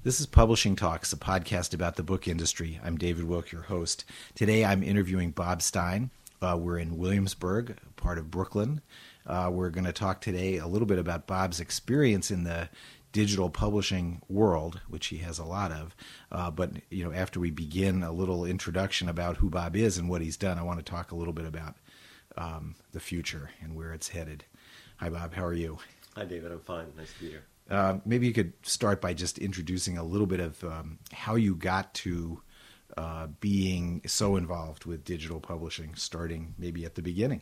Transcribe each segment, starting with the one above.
This is Publishing Talks, a podcast about the book industry. I'm David Wilk, your host. Today I'm interviewing Bob Stein. We're in Williamsburg, part of Brooklyn. We're going to talk today a little bit about Bob's experience in the digital publishing world, which he has a lot of. But after we begin a little introduction about who Bob is and what he's done, I want to talk a little bit about the future and where it's headed. Hi, Bob. How are you? Hi, David. I'm fine. Nice to be here. Maybe you could start by just introducing a little bit of how you got to being so involved with digital publishing, starting maybe at the beginning.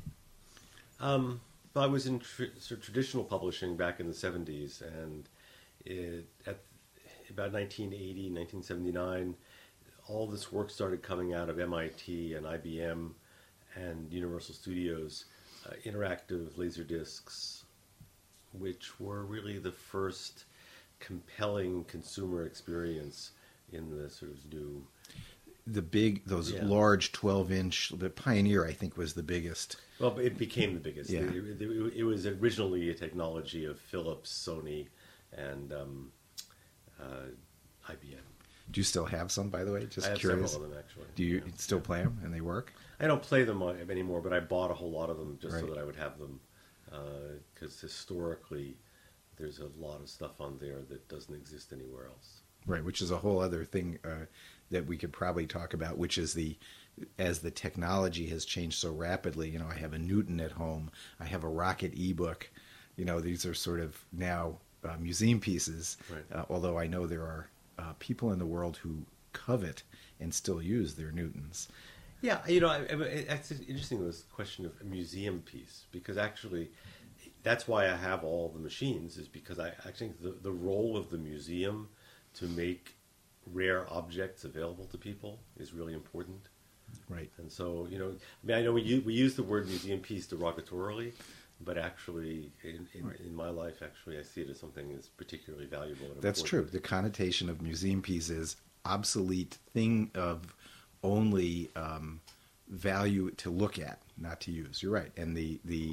I was in traditional publishing back in the 70s, and at about 1980, 1979, all this work started coming out of MIT and IBM and Universal Studios, interactive laser discs, which were really the first compelling consumer experience in the sort of new... large 12-inch, the Pioneer, I think, was the biggest. Well, it became the biggest. Yeah. It was originally a technology of Philips, Sony, and IBM. Do you still have some, by the way? Just I have curious. several of them, actually. Do you still play them, and they work? I don't play them anymore, but I bought a whole lot of them just Right. so that I would have them. Because historically, there's a lot of stuff on there that doesn't exist anywhere else. Right, which is a whole other thing that we could probably talk about, which is as the technology has changed so rapidly. I have a Newton at home. I have a Rocket ebook. These are sort of now museum pieces, Right. although I know there are people in the world who covet and still use their Newtons. Yeah, it's interesting, this question of a museum piece, because actually that's why I have all the machines, is because I think the role of the museum to make rare objects available to people is really important. Right. And so, I know we use the word museum piece derogatorily, but actually in my life, actually, I see it as something that's particularly valuable and That's important. true. The connotation of museum piece is obsolete thing of only value to look at, not to use. You're right. And the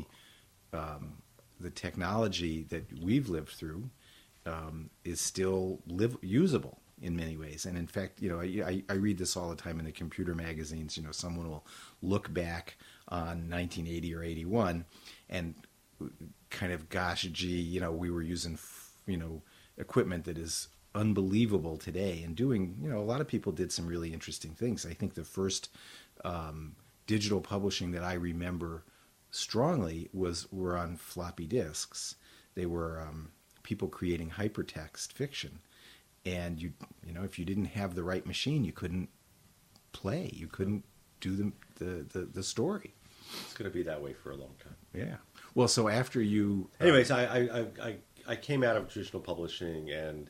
technology that we've lived through is still usable in many ways. And in fact, I read this all the time in the computer magazines. Someone will look back on 1980 or 81 and kind of, gosh, gee, we were using, equipment that is unbelievable today, and doing, a lot of people did some really interesting things. I think the first digital publishing that I remember strongly were on floppy disks. They were people creating hypertext fiction, and if you didn't have the right machine, you couldn't play. You couldn't do the story. It's going to be that way for a long time. Yeah. Well, so after you, anyways, I came out of traditional publishing and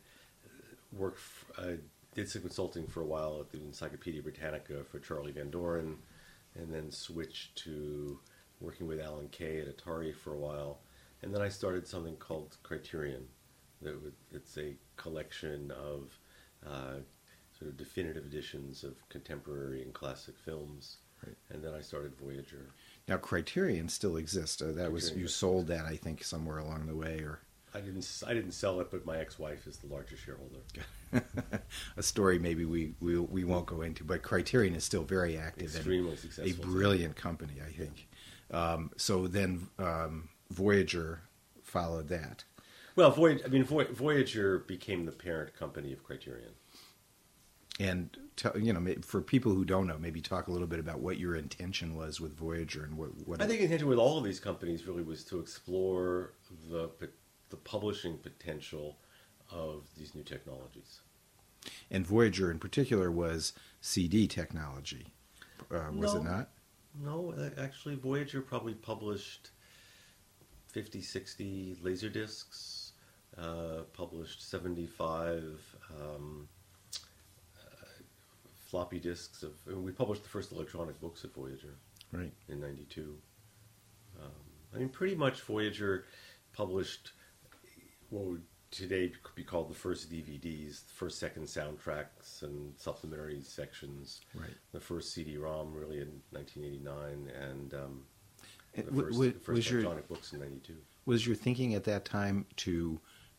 did some consulting for a while at the Encyclopedia Britannica for Charlie Van Doren, and then switched to working with Alan Kay at Atari for a while. And then I started something called Criterion. It's a collection of sort of definitive editions of contemporary and classic films. Right. And then I started Voyager. Now Criterion still exists. You sold that, I think, somewhere along the way, or I didn't sell it, but my ex-wife is the largest shareholder. A story maybe we won't go into, but Criterion is still very active. Extremely and successful. A brilliant company, I think. So then Voyager followed that. Well, Voyager became the parent company of Criterion. And for people who don't know, maybe talk a little bit about what your intention was with Voyager and what. I think the intention with all of these companies really was to explore the publishing potential of these new technologies. And Voyager in particular was CD technology, was it not? No, actually Voyager probably published 50, 60 laser discs, published 75 floppy disks we published the first electronic books at Voyager, right, in '92. Pretty much Voyager published what would today could be called the first DVDs, the first, second soundtracks and supplementary sections. Right. The first CD-ROM really in 1989, and the first electronic books in '92. Was your thinking at that time to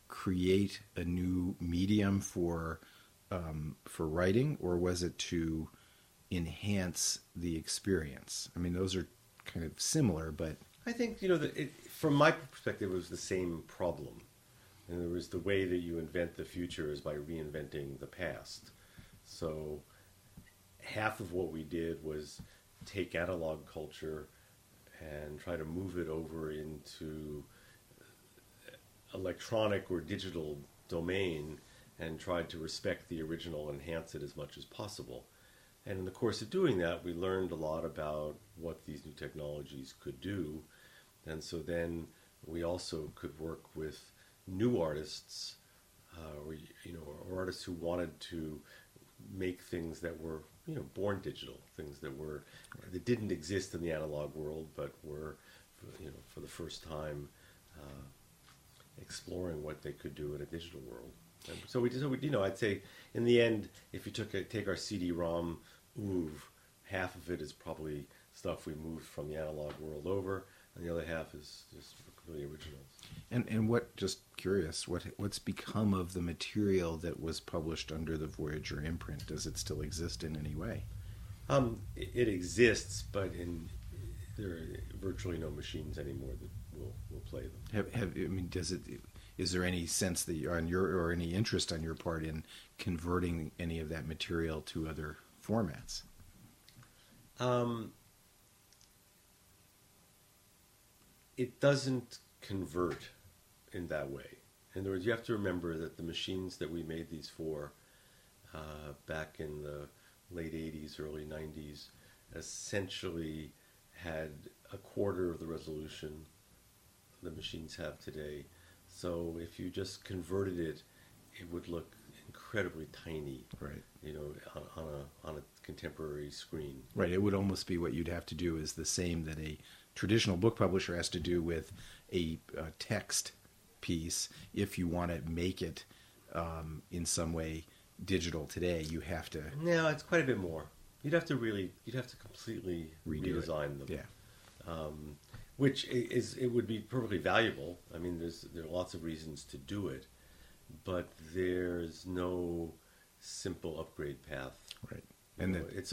create a new medium for writing, or was it to enhance the experience? I mean, those are kind of similar, but I think, from my perspective, it was the same problem. And there was the way that you invent the future is by reinventing the past. So half of what we did was take analog culture and try to move it over into electronic or digital domain and tried to respect the original and enhance it as much as possible. And in the course of doing that, we learned a lot about what these new technologies could do. And so then we also could work with new artists, or artists who wanted to make things that were, born digital, things that didn't exist in the analog world, but were, for the first time, exploring what they could do in a digital world. And so I'd say in the end, if you take our CD-ROM oeuvre, half of it is probably stuff we moved from the analog world over, and the other half is just really originals. And just curious, what's become of the material that was published under the Voyager imprint? Does it still exist in any way? It exists, but there are virtually no machines anymore that will play them. Is there any sense that or any interest on your part in converting any of that material to other formats? It doesn't convert in that way. In other words, you have to remember that the machines that we made these for back in the late 80s, early 90s, essentially had a quarter of the resolution the machines have today. So if you just converted it, it would look incredibly tiny, right? On a contemporary screen. Right. It would almost be what you'd have to do is the same that a traditional book publisher has to do with a text piece. If you want to make it in some way digital today, you have to. No, it's quite a bit more. You'd have to completely redesign them. Yeah. Which it would be perfectly valuable. I mean, there are lots of reasons to do it, but there's no simple upgrade path. Right. And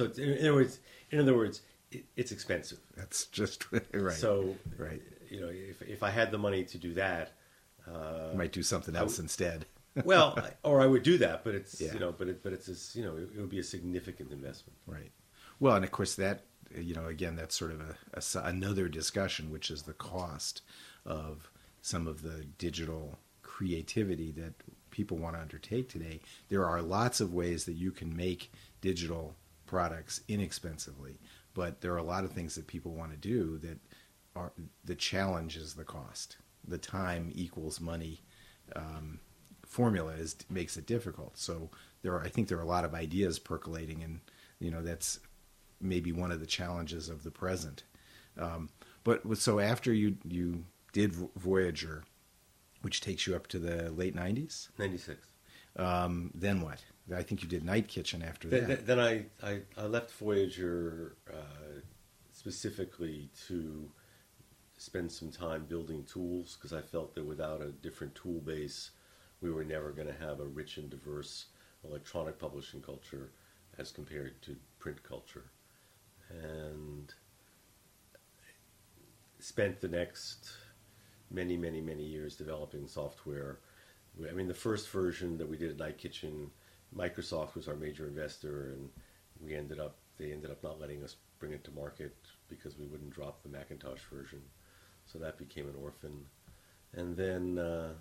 in other words, it's expensive. That's just right. So right. If I had the money to do that, you might do something else instead. Well, or I would do that, but it's yeah. It would be a significant investment. Right. Well, and of course that. Again, that's sort of another discussion, which is the cost of some of the digital creativity that people want to undertake today. There are lots of ways that you can make digital products inexpensively, but there are a lot of things that people want to do that are the challenge is the cost. The time equals money formula makes it difficult. So I think there are a lot of ideas percolating, and that's maybe one of the challenges of the present. But so after you did Voyager, which takes you up to the late 90s? 96. Then what? I think you did Night Kitchen after that. Then I left Voyager specifically to spend some time building tools, because I felt that without a different tool base, we were never going to have a rich and diverse electronic publishing culture as compared to print culture. And spent the next many, many, many years developing software. I mean, the first version that we did at Night Kitchen, Microsoft was our major investor, and they ended up not letting us bring it to market because we wouldn't drop the Macintosh version. So that became an orphan. And then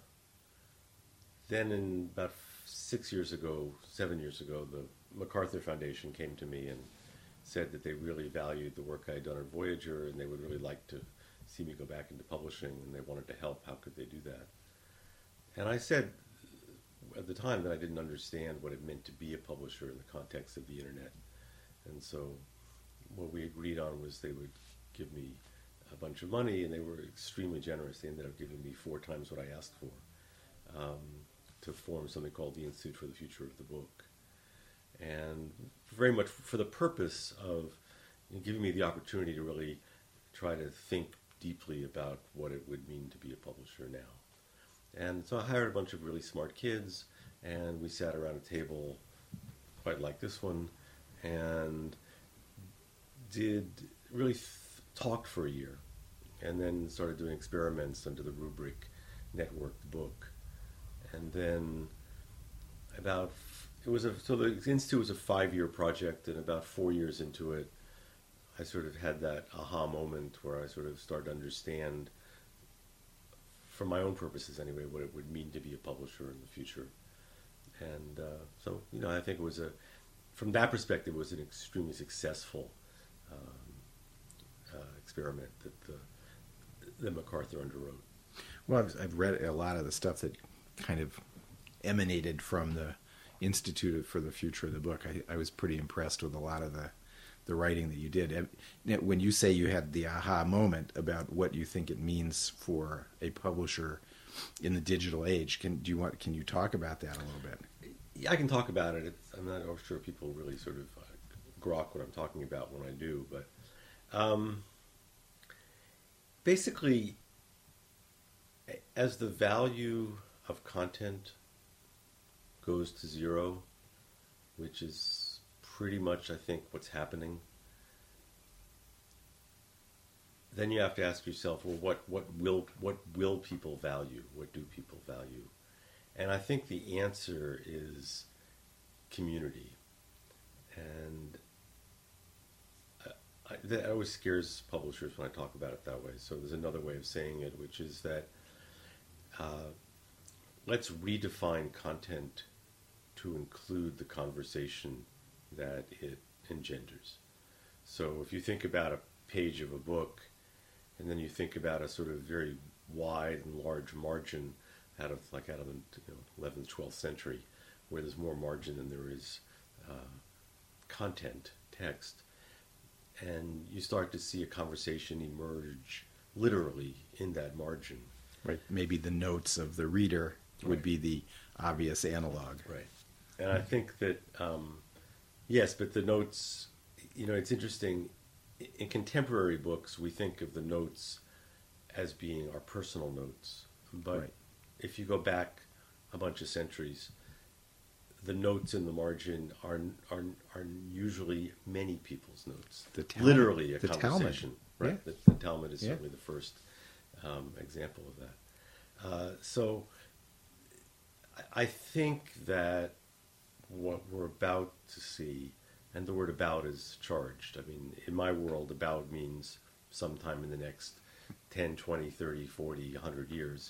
in about 7 years ago, the MacArthur Foundation came to me and said that they really valued the work I had done at Voyager, and they would really like to see me go back into publishing, and they wanted to help. How could they do that? And I said at the time that I didn't understand what it meant to be a publisher in the context of the internet. And so what we agreed on was they would give me a bunch of money, and they were extremely generous. They ended up giving me 4 times what I asked for to form something called the Institute for the Future of the Book. And very much for the purpose of giving me the opportunity to really try to think deeply about what it would mean to be a publisher now. And so I hired a bunch of really smart kids, and we sat around a table quite like this one, and did really talked for a year, and then started doing experiments under the rubric networked book. And then so the Institute was a 5-year project, and about 4 years into it, I sort of had that aha moment where I sort of started to understand, for my own purposes anyway, what it would mean to be a publisher in the future. And so, I think from that perspective, it was an extremely successful experiment that MacArthur underwrote. Well, I've read a lot of the stuff that kind of emanated from the Institute for the Future of the Book. I was pretty impressed with a lot of the writing that you did. When you say you had the aha moment about what you think it means for a publisher in the digital age, can you talk about that a little bit? Yeah, I can talk about it. I'm not sure people really sort of grok what I'm talking about when I do, but basically, as the value of content goes to zero, which is pretty much, I think, what's happening, then you have to ask yourself, well, what will people value? What do people value? And I think the answer is community. And that always scares publishers when I talk about it that way. So there's another way of saying it, which is that let's redefine content to include the conversation that it engenders. So if you think about a page of a book, and then you think about a sort of very wide and large margin out of the 11th, 12th century, where there's more margin than there is content, text, and you start to see a conversation emerge literally in that margin. Right. Maybe the notes of the reader would be the obvious analog. Right. And I think that, yes, but the notes, it's interesting. In contemporary books, we think of the notes as being our personal notes. But if you go back a bunch of centuries, the notes in the margin are usually many people's notes. Literally a conversation. Talmud. Right. Yeah. The Talmud is certainly the first example of that. So I think that what we're about to see, and the word about is charged. I mean, in my world, about means sometime in the next 10, 20, 30, 40, 100 years.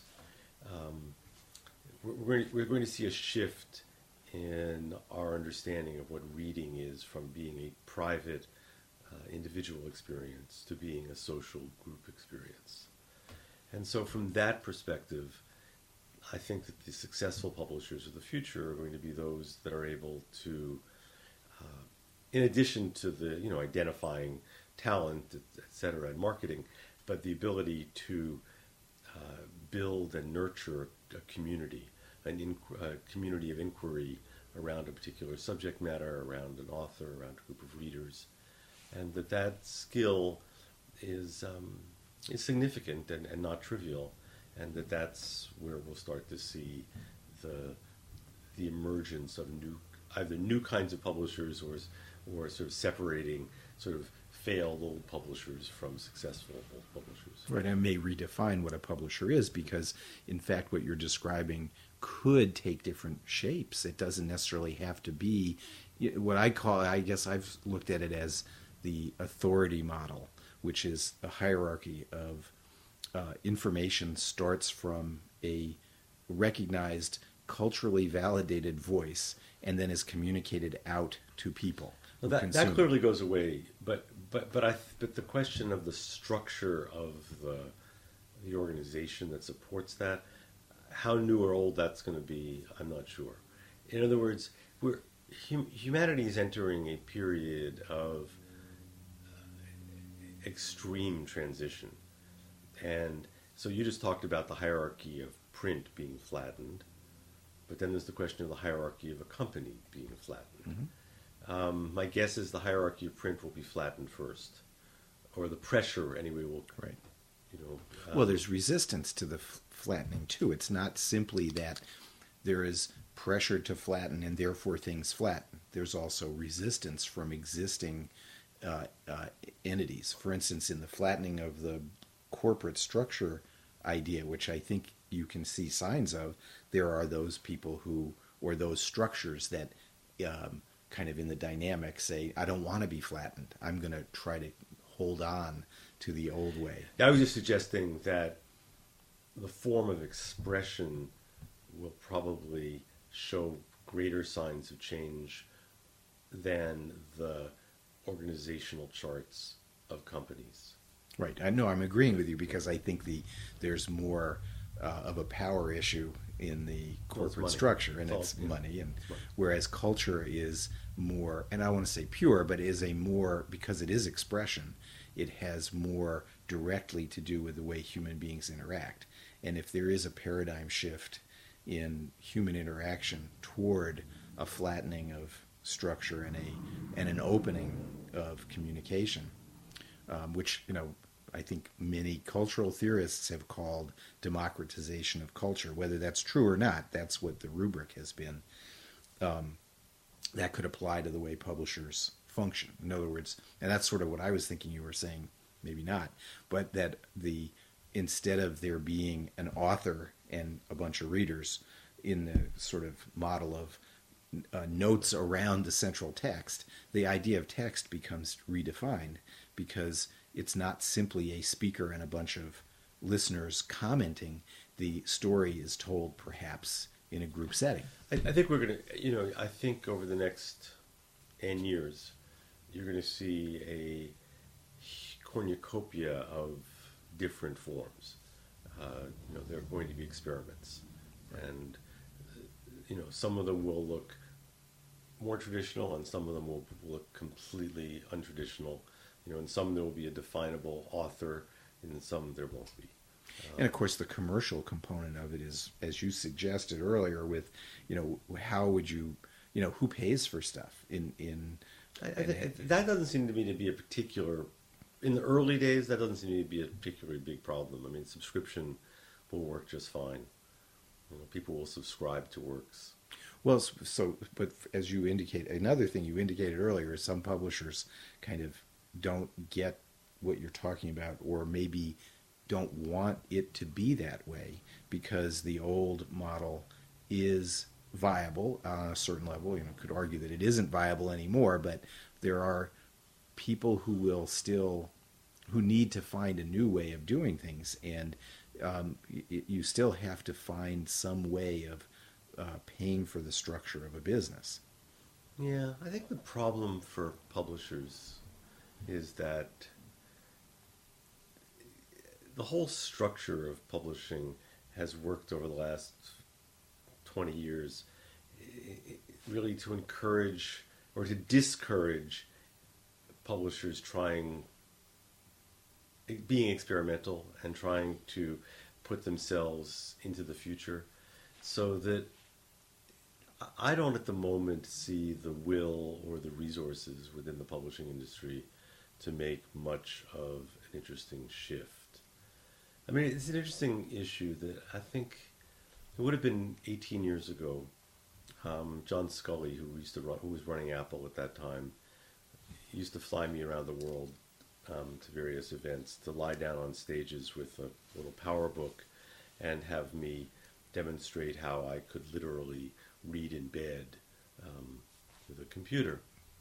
We're going to see a shift in our understanding of what reading is, from being a private, individual experience to being a social group experience. And so from that perspective, I think that the successful publishers of the future are going to be those that are able to, in addition to the identifying talent, et cetera, and marketing, but the ability to build and nurture a community, a community of inquiry around a particular subject matter, around an author, around a group of readers, and that skill is significant and not trivial, and that's where we'll start to see the emergence of either new kinds of publishers or sort of separating sort of failed old publishers from successful old publishers. Right, and may redefine what a publisher is, because in fact what you're describing could take different shapes. It doesn't necessarily have to be what I guess I've looked at it as the authority model, which is a hierarchy of information starts from a recognized, culturally validated voice and then is communicated out to people. Well, that clearly goes away, but the question of the structure of the organization that supports that, how new or old that's going to be, I'm not sure. In other words, humanity is entering a period of extreme transition. And so you just talked about the hierarchy of print being flattened, but then there's the question of the hierarchy of a company being flattened. Mm-hmm. My guess is the hierarchy of print will be flattened first, or the pressure anyway will you know. Well, there's resistance to the flattening too. It's not simply that there is pressure to flatten and therefore things flatten. There's also resistance from existing entities. For instance, in the flattening of the corporate structure idea, which I think you can see signs of, there are those people who, or those structures that kind of in the dynamic say, I don't want to be flattened. I'm going to try to hold on to the old way. I was just suggesting that the form of expression will probably show greater signs of change than the organizational charts of companies. Right. I know I'm agreeing with you because I think there's more of a power issue in the corporate structure, and it's money. And whereas culture is more, and I want to say pure, but is a more, because it is expression, it has more directly to do with the way human beings interact. And if there is a paradigm shift in human interaction toward a flattening of structure and an opening of communication, which, you know, I think many cultural theorists have called democratization of culture. Whether that's true or not, that's what the rubric has been. That could apply to the way publishers function. In other words, and that's sort of what I was thinking you were saying, maybe not, but that instead of there being an author and a bunch of readers in the sort of model of notes around the central text, the idea of text becomes redefined because it's not simply a speaker and a bunch of listeners commenting. The story is told perhaps in a group setting. I think we're going to, I think over the next N years, you're going to see a cornucopia of different forms. There are going to be experiments. And, some of them will look more traditional and some of them will look completely untraditional. In some there will be a definable author, and in some there won't be. And of course, the commercial component of it is, as you suggested earlier, with how would you, who pays for stuff that doesn't seem to me to be a particular. In the early days, that doesn't seem to be a particularly big problem. I mean, subscription will work just fine. People will subscribe to works. Well, but as you indicate, another thing you indicated earlier is some publishers kind of don't get what you're talking about, or maybe don't want it to be that way because the old model is viable on a certain level. Could argue that it isn't viable anymore, but there are people who need to find a new way of doing things, and you still have to find some way of paying for the structure of a business. Yeah, I think the problem for publishers is that the whole structure of publishing has worked over the last 20 years really to encourage or to discourage publishers being experimental and trying to put themselves into the future, so that I don't at the moment see the will or the resources within the publishing industry to make much of an interesting shift. I mean, it's an interesting issue that I think it would have been 18 years ago. John Scully, who was running Apple at that time, used to fly me around the world to various events, to lie down on stages with a little power book and have me demonstrate how I could literally read in bed with a computer.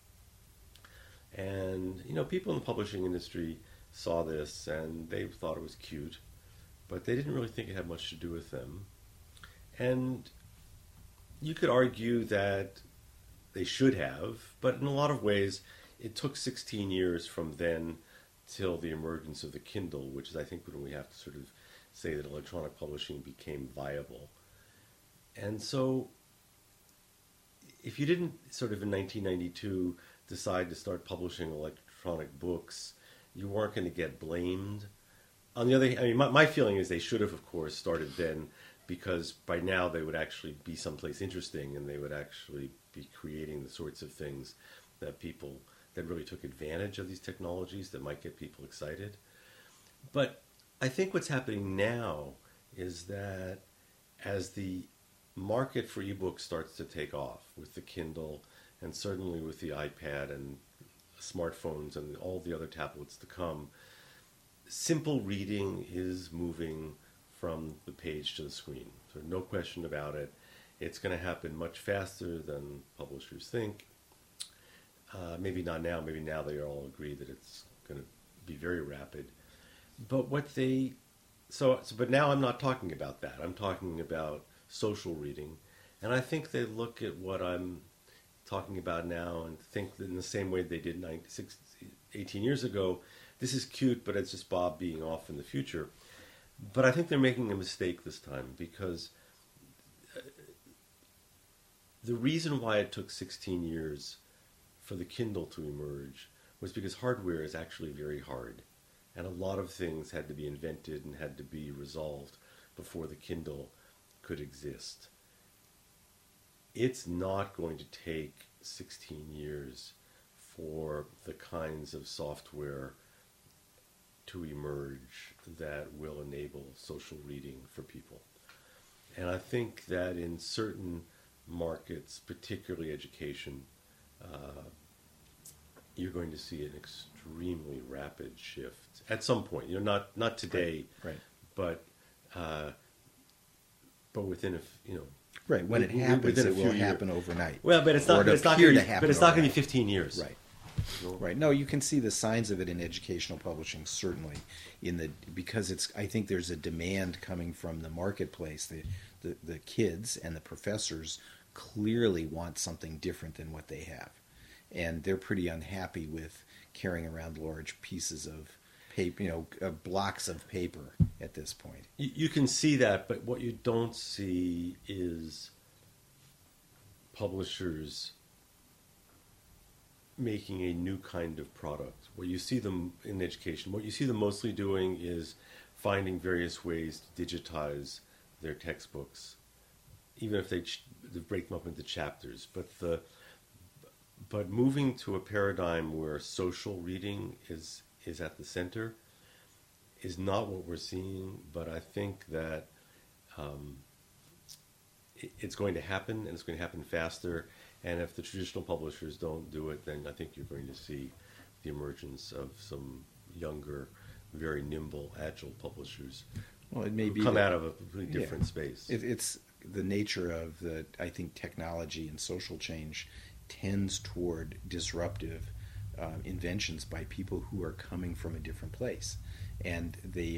And, people in the publishing industry saw this and they thought it was cute, but they didn't really think it had much to do with them. And you could argue that they should have, but in a lot of ways, it took 16 years from then till the emergence of the Kindle, which is, I think, when we have to sort of say that electronic publishing became viable. And so, if you didn't sort of in 1992 decide to start publishing electronic books, you weren't going to get blamed. On the other hand, I mean, my feeling is they should have, of course, started then, because by now they would actually be someplace interesting and they would actually be creating the sorts of things that really took advantage of these technologies that might get people excited. But I think what's happening now is that as the market for ebooks starts to take off with the Kindle and certainly with the iPad and smartphones and all the other tablets to come, simple reading is moving from the page to the screen. So no question about it. It's going to happen much faster than publishers think. Maybe not now. Maybe now they all agree that it's going to be very rapid. But but now I'm not talking about that. I'm talking about social reading. And I think they look at what I'm talking about now and think that in the same way they did 18 years ago, this is cute, but it's just Bob being off in the future. But I think they're making a mistake this time, because the reason why it took 16 years for the Kindle to emerge was because hardware is actually very hard. And a lot of things had to be invented and had to be resolved before the Kindle could exist. It's not going to take 16 years for the kinds of software to emerge that will enable social reading for people. And I think that in certain markets, particularly education, you're going to see an extremely rapid shift at some point. Not today, right. But within right, when it happens, it will happen overnight. Well, but it's not going to be 15 years. Right. Right. No, you can see the signs of it in educational publishing, certainly, because I think there's a demand coming from the marketplace. The kids and the professors clearly want something different than what they have. And they're pretty unhappy with carrying around large pieces of paper, blocks of paper at this point. You can see that, but what you don't see is publishers making a new kind of product. What you see them in education, what you see them mostly doing is finding various ways to digitize their textbooks, even if they break them up into chapters. But moving to a paradigm where social reading is at the center is not what we're seeing, but I think that it's going to happen, and it's going to happen faster. And if the traditional publishers don't do it, then I think you're going to see the emergence of some younger, very nimble, agile publishers. Well, it may be come out of a completely different space. It's the nature of I think technology and social change tends toward disruptive inventions by people who are coming from a different place, and they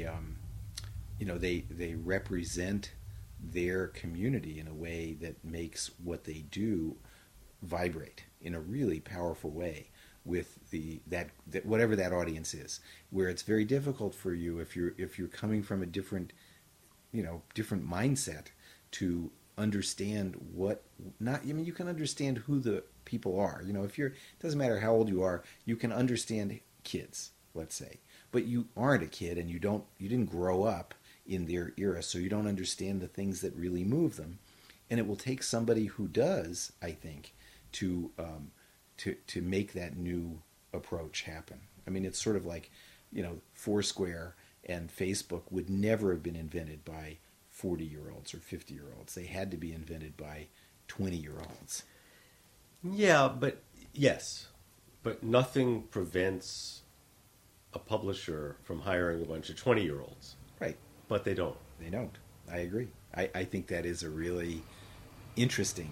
represent their community in a way that makes what they do vibrate in a really powerful way with that whatever that audience is, where it's very difficult for you if you're coming from a different mindset to understand you can understand who the people are. It doesn't matter how old you are, you can understand kids, let's say, but you aren't a kid and you didn't grow up in their era, so you don't understand the things that really move them. And it will take somebody who does, I think, to make that new approach happen. I mean, it's sort of like, Foursquare and Facebook would never have been invented by 40-year-olds or 50-year-olds. They had to be invented by 20-year-olds. Yeah, but nothing prevents a publisher from hiring a bunch of 20-year-olds. Right. But they don't. They don't. I agree. I think that is a really interesting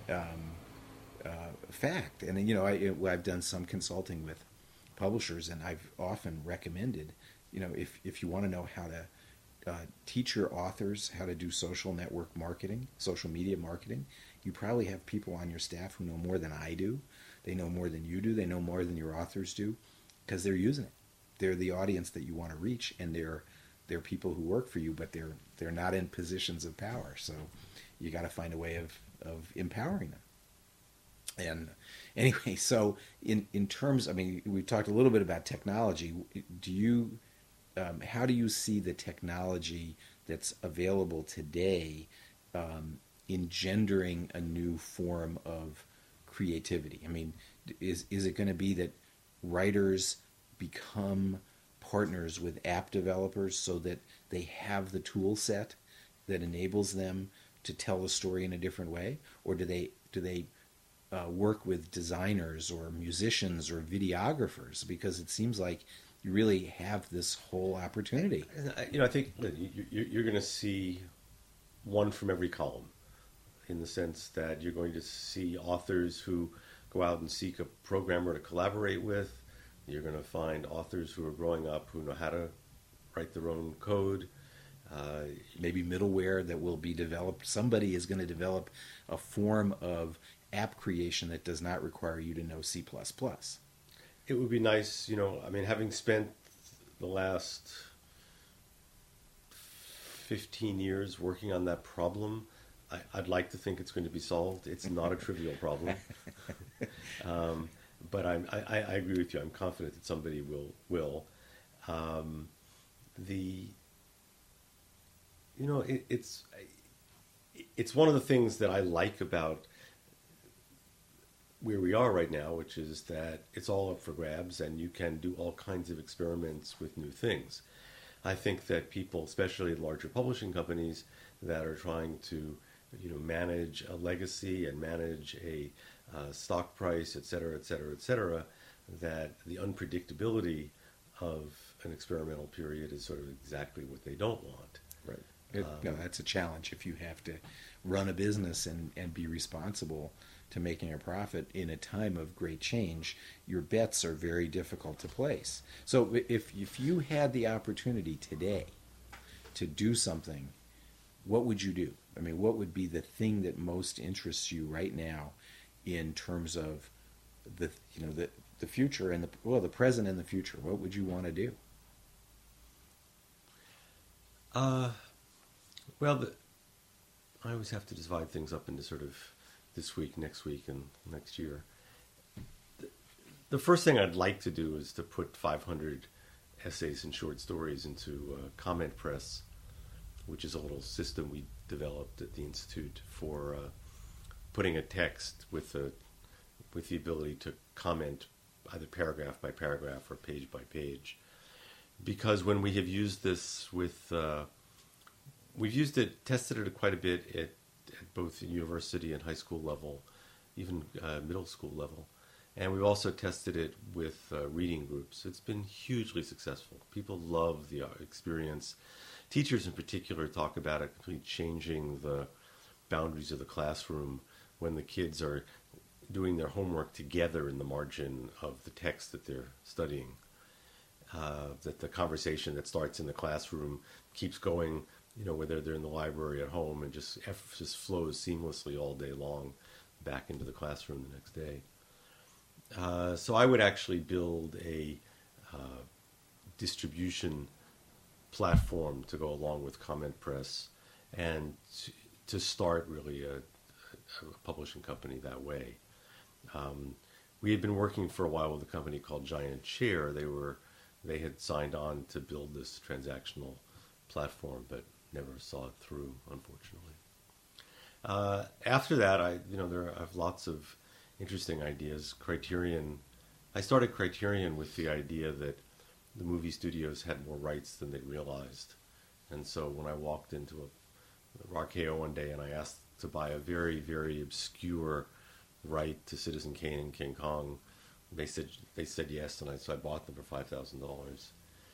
fact. And, I've done some consulting with publishers, and I've often recommended, if you want to know how to teach your authors how to do social network marketing, social media marketing, you probably have people on your staff who know more than I do. They know more than you do. They know more than your authors do, because they're using it. They're the audience that you want to reach, and they're people who work for you, but they're not in positions of power. So you got to find a way of empowering them. And anyway, so in terms, we've talked a little bit about technology. How do you see the technology that's available today engendering a new form of creativity? Is it going to be that writers become partners with app developers so that they have the tool set that enables them to tell a story in a different way, or do they work with designers or musicians or videographers? Because it seems like you really have this whole opportunity. I think you're going to see one from every column, in the sense that you're going to see authors who go out and seek a programmer to collaborate with. You're going to find authors who are growing up who know how to write their own code. Maybe middleware that will be developed. Somebody is going to develop a form of app creation that does not require you to know C++. It would be nice, having spent the last 15 years working on that problem, I'd like to think it's going to be solved. It's not a trivial problem. But I agree with you. I'm confident that somebody will. It's one of the things that I like about where we are right now, which is that it's all up for grabs and you can do all kinds of experiments with new things. I think that people, especially larger publishing companies that are trying to manage a legacy and manage a stock price, et cetera, et cetera, et cetera, that the unpredictability of an experimental period is sort of exactly what they don't want. Right. That's a challenge if you have to run a business and be responsible to making a profit in a time of great change. Your bets are very difficult to place. So if you had the opportunity today to do something, what would you do? I mean, what would be the thing that most interests you right now in terms of the future and the present and the future? What would you want to do? I always have to divide things up into sort of this week, next week, and next year. The first thing I'd like to do is to put 500 essays and short stories into Comment Press, which is a little system we developed at the Institute for putting a text with the ability to comment either paragraph by paragraph or page by page. Because when we have used this we've used it, tested it quite a bit at both the university and high school level, even middle school level. And we've also tested it with reading groups. It's been hugely successful. People love the experience. Teachers in particular talk about it completely changing the boundaries of the classroom when the kids are doing their homework together in the margin of the text that they're studying. That the conversation that starts in the classroom keeps going, whether they're in the library at home, and just flows seamlessly all day long back into the classroom the next day. So I would actually build a distribution platform to go along with Comment Press and to start really a publishing company that way. We had been working for a while with a company called Giant Chair. They had signed on to build this transactional platform, but never saw it through, unfortunately. After that, I have lots of interesting ideas. I started Criterion with the idea that the movie studios had more rights than they realized. And so when I walked into a RKO one day and I asked to buy a very, very obscure right to Citizen Kane and King Kong, they said yes, and so I bought them for $5,000.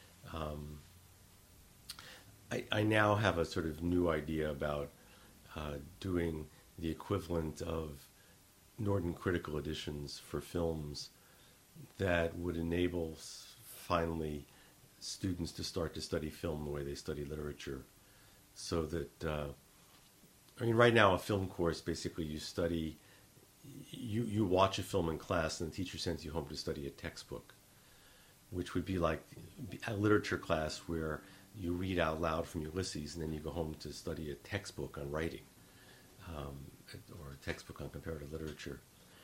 I now have a sort of new idea about doing the equivalent of Norden Critical Editions for films that would enable finally students to start to study film the way they study literature. So that, right now a film course, basically you watch a film in class and the teacher sends you home to study a textbook, which would be like a literature class where you read out loud from Ulysses and then you go home to study a textbook on writing, or a textbook on comparative literature.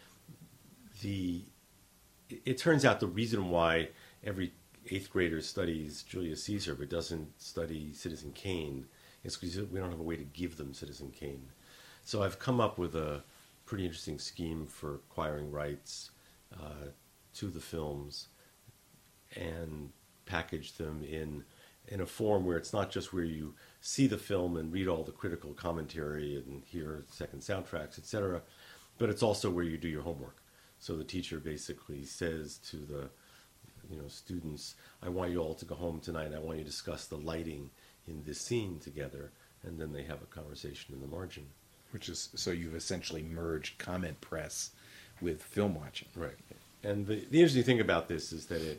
It turns out the reason why every 8th grader studies Julius Caesar but doesn't study Citizen Kane is because we don't have a way to give them Citizen Kane. So I've come up with a pretty interesting scheme for acquiring rights to the films and package them in a form where it's not just where you see the film and read all the critical commentary and hear second soundtracks, etc., but it's also where you do your homework. So the teacher basically says to the students, I want you all to go home tonight. I want you to discuss the lighting in this scene together, and then they have a conversation in the margin. Which is, so you've essentially merged comment press with film watching. Right. And the interesting thing about this is that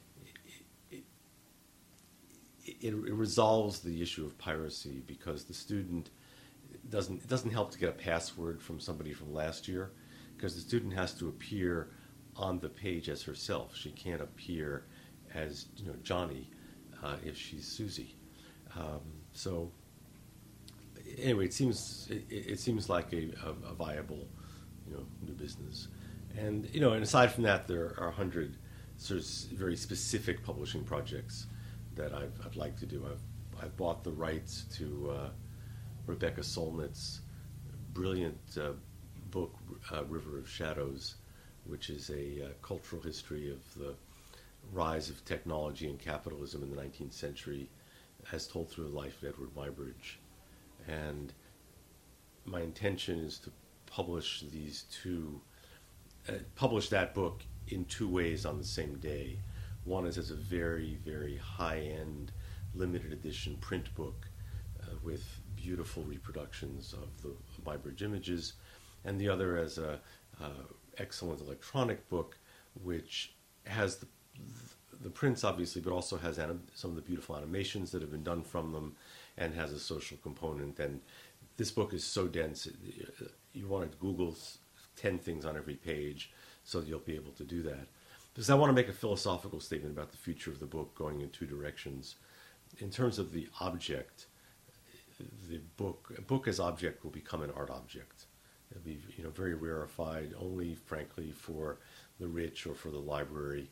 it resolves the issue of piracy, because the student it doesn't help to get a password from somebody from last year, because the student has to appear on the page as herself. She can't appear as Johnny if she's Susie. So anyway, it seems like a viable new business. And and aside from that, there are 100 sort of very specific publishing projects that I'd like to do. I've bought the rights to Rebecca Solnit's brilliant book, River of Shadows, which is a cultural history of the rise of technology and capitalism in the 19th century, as told through the life of Edward Muybridge. And my intention is to publish publish that book in 2 ways on the same day. One is as a very, very high-end limited edition print book with beautiful reproductions of the Muybridge images, and the other as a excellent electronic book, which has the prints, obviously, but also has some of the beautiful animations that have been done from them, and has a social component. And this book is so dense, you want to Google 10 things on every page, so you'll be able to do that. Because I want to make a philosophical statement about the future of the book going in 2 directions. In terms of the object, a book as object will become an art object. It'll be very rarefied, only frankly for the rich or for the library,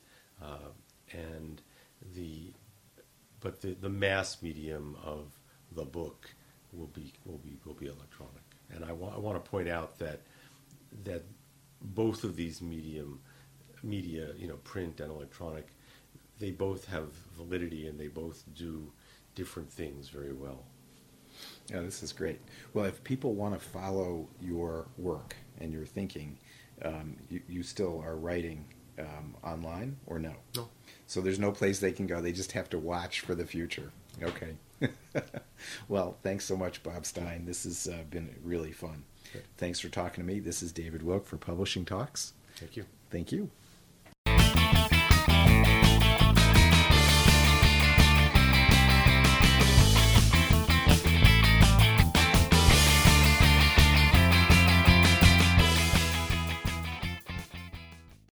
but the mass medium of the book will be electronic. And I want to point out that both of these media, print and electronic, they both have validity, and they both do different things very well. Yeah, this is great. Well, if people want to follow your work and your thinking, you still are writing online, or no? No. So there's no place they can go. They just have to watch for the future. Okay. Well, thanks so much, Bob Stein. This has been really fun. Good. Thanks for talking to me. This is David Wilk for Publishing Talks. Thank you. Thank you.